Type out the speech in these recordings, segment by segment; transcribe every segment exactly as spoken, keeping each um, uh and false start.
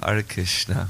Hare Krishna.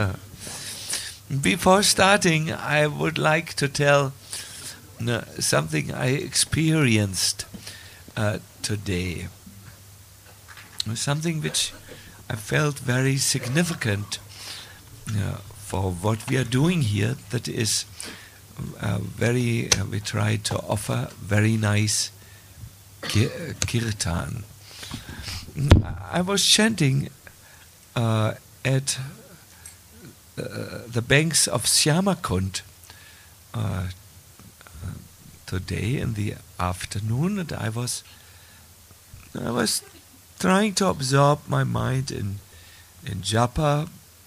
Before starting, I would like to tell uh, something I experienced uh, today. Something which I felt very significant uh, for what we are doing here. That is uh, very, uh, we try to offer very nice ki- uh, kirtan. I was chanting uh, at uh, the banks of Syamakund uh, today in the afternoon, and I was I was trying to absorb my mind in in japa.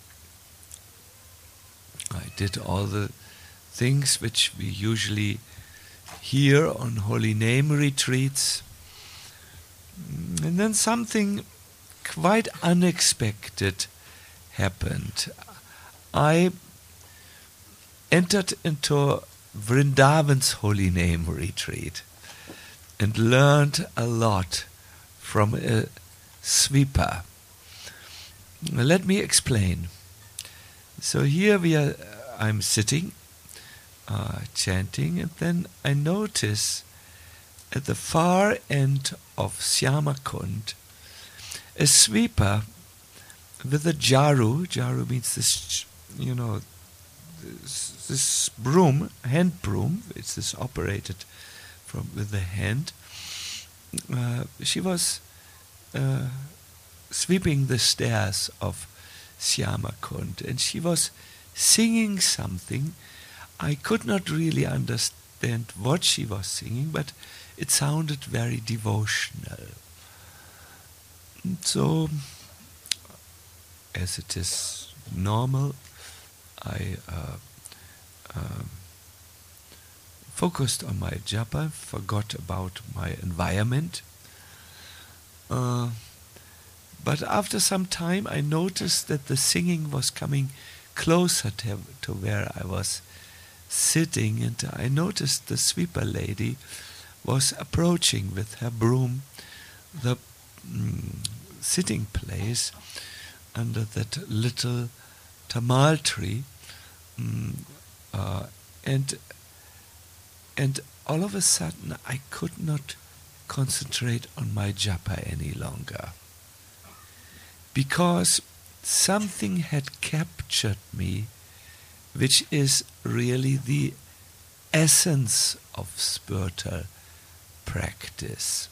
I did all the things which we usually hear on holy name retreats. And then something quite unexpected happened. I entered into Vrindavan's holy name retreat and learned a lot from a sweeper. Let me explain. So here we are, I'm sitting, uh, chanting, and then I notice at the far end of Syamakund, a sweeper with a jaru. Jaru means this, you know, this, this broom, hand broom. It's this operated from with the hand. Uh, she was uh, sweeping the stairs of Syamakund, and she was singing something. I could not really understand what she was singing, but it sounded very devotional. So, as it is normal, I uh, uh, focused on my japa, forgot about my environment. Uh, but after some time, I noticed that the singing was coming closer to, to where I was sitting, and I noticed the sweeper lady was approaching with her broom the mm, sitting place under that little tamal tree, mm, uh, and and all of a sudden I could not concentrate on my japa any longer, because something had captured me, which is really the essence of spiritual practice.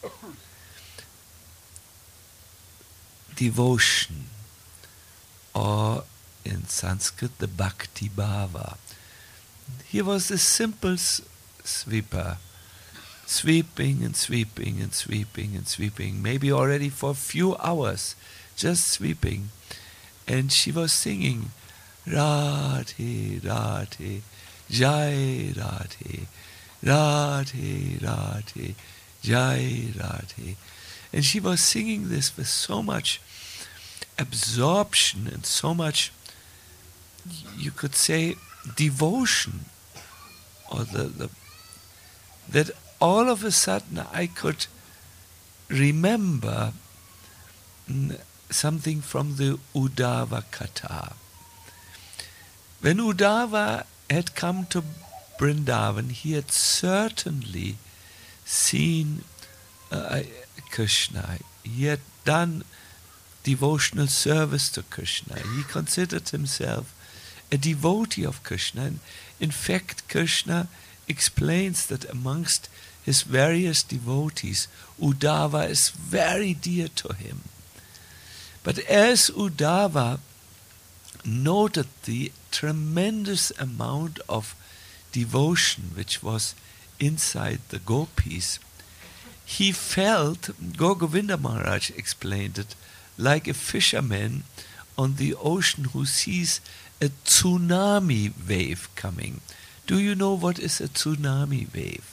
Devotion, or in Sanskrit the Bhakti Bhava. Here was a simple s- sweeper, sweeping and sweeping and sweeping and sweeping, maybe already for a few hours, just sweeping. And she was singing, Radhe, Radhe, Jai Radhe, Radhe, Radhe, Jai Radhe. And she was singing this with so much absorption and so much, you could say, devotion, or the, the that all of a sudden I could remember mm, something from the Uddhava Katha. When Uddhava had come to Vrindavan, he had certainly seen uh, Krishna. He had done devotional service to Krishna. He considered himself a devotee of Krishna. And in fact, Krishna explains that amongst his various devotees, Uddhava is very dear to him. But as Uddhava noted the tremendous amount of devotion which was inside the gopis, he felt, Gaur Govinda Maharaj explained it, like a fisherman on the ocean who sees a tsunami wave coming. Do you know what is a tsunami wave?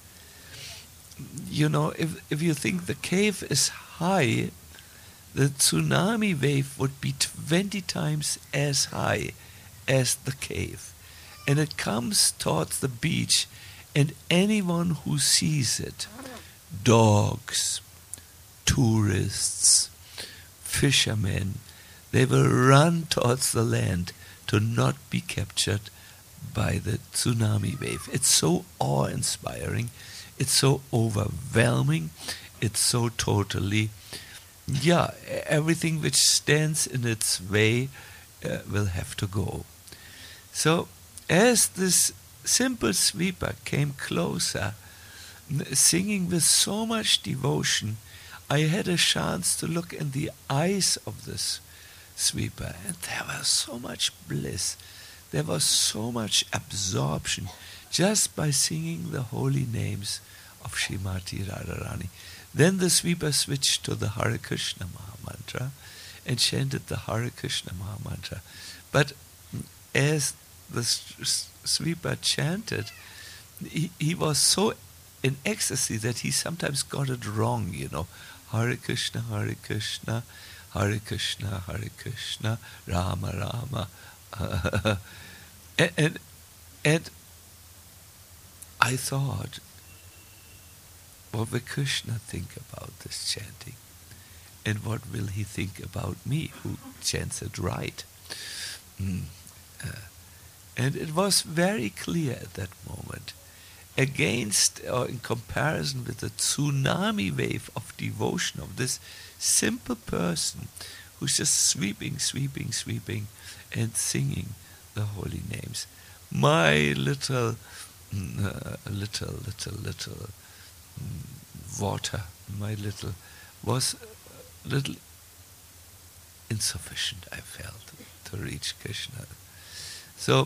You know, if, if you think the cave is high, the tsunami wave would be twenty times as high as the cave. And it comes towards the beach, and anyone who sees it, dogs, tourists, fishermen, They will run towards the land to not be captured by the tsunami wave. It's so awe-inspiring. It's so overwhelming. It's so totally, yeah, everything which stands in its way uh, will have to go. So as this simple sweeper came closer, singing with so much devotion, I had a chance to look in the eyes of this sweeper, and there was so much bliss. There was so much absorption just by singing the holy names of Srimati Radharani. Then the sweeper switched to the Hare Krishna Mahamantra and chanted the Hare Krishna Mahamantra. But as the sweeper chanted, he, he was so in ecstasy that he sometimes got it wrong, you know. Hare Krishna, Hare Krishna, Hare Krishna, Hare Krishna, Rama Rama. Uh, and, and, and I thought, what will Krishna think about this chanting? And what will he think about me, who chants it right? Mm. Uh, and it was very clear at that moment, against or in comparison with the tsunami wave of devotion of this simple person who's just sweeping, sweeping, sweeping and singing the holy names. My little, uh, little, little, little mm, water, my little, was a little insufficient, I felt, to reach Krishna. So,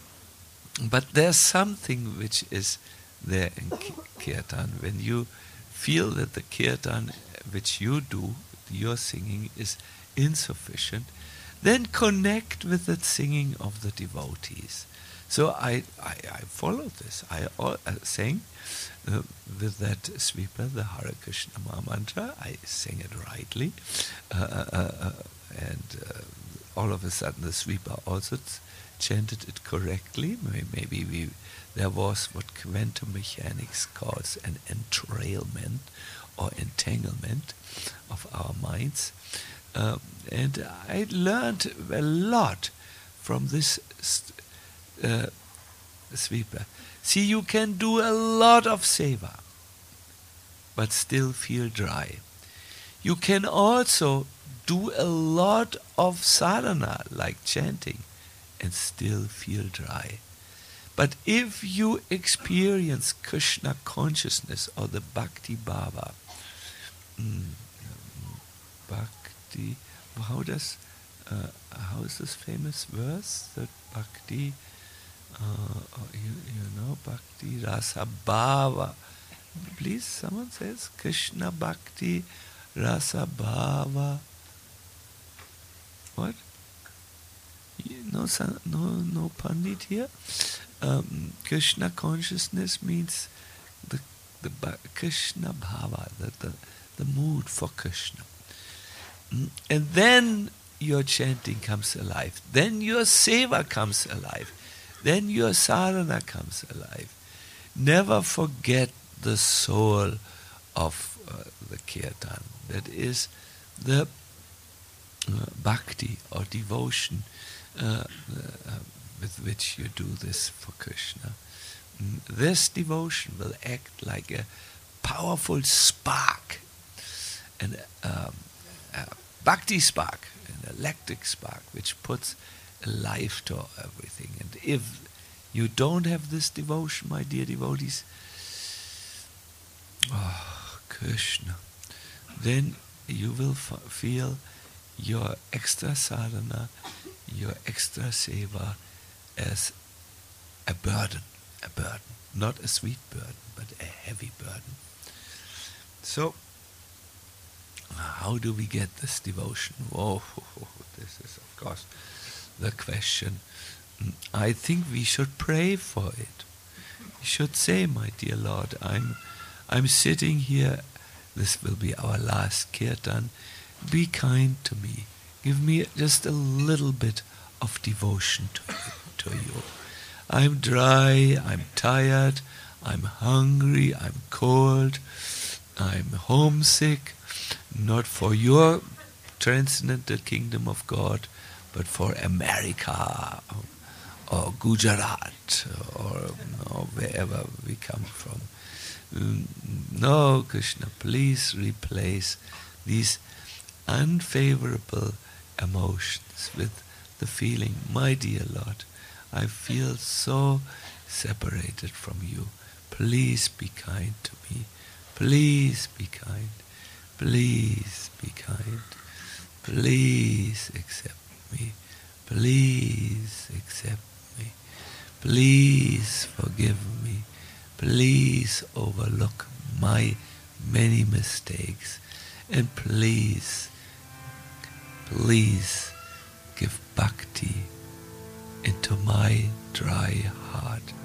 but there's something which is there in kirtan. When you feel that the kirtan which you do, your singing, is insufficient, then connect with the singing of the devotees. So I, I, I followed this. I uh, sang uh, with that sweeper, the Hare Krishna Mahamantra. I sang it rightly. Uh, uh, uh, and uh, all of a sudden the sweeper also chanted it correctly. Maybe we, there was what quantum mechanics calls an entrailment or entanglement of our minds. Um, and I learned a lot from this uh, sweeper. See, you can do a lot of seva, but still feel dry. You can also do a lot of sadhana, like chanting, and still feel dry. But if you experience Krishna consciousness or the Bhakti Bhava, mm, Bhakti, how does, uh, how is this famous verse? That Bhakti, uh, you, you know, Bhakti Rasa Bhava. Please, someone says Krishna Bhakti Rasa Bhava. What? No, no, no Pandit here. Um, Krishna consciousness means the the Krishna Bhava, the, the the mood for Krishna. And then your chanting comes alive. Then your seva comes alive. Then your sadhana comes alive. Never forget the soul of uh, the kirtan. That is the uh, bhakti or devotion uh, uh, with which you do this for Krishna. Mm, this devotion will act like a powerful spark, an um, a bhakti spark, an electric spark, which puts life to everything. And if you don't have this devotion, my dear devotees, oh, Krishna, then you will f- feel your extra sadhana, your extra seva as a burden, a burden, not a sweet burden, but a heavy burden. So, how do we get this devotion? Oh, this is, of course, the question. I think we should pray for it. We should say, my dear Lord, I'm, I'm sitting here. This will be our last kirtan. Be kind to me. Give me just a little bit of devotion to you. To you. I'm dry. I'm tired. I'm hungry. I'm cold. I'm homesick. Not for your transcendental kingdom of God, but for America or Gujarat or, or wherever we come from. No, Krishna, please replace these unfavorable emotions with the feeling, my dear Lord, I feel so separated from you. Please be kind to me. Please be kind. Please be kind. Please accept me. Please accept me. Please forgive me. Please overlook my many mistakes. And please, please give bhakti into my dry heart.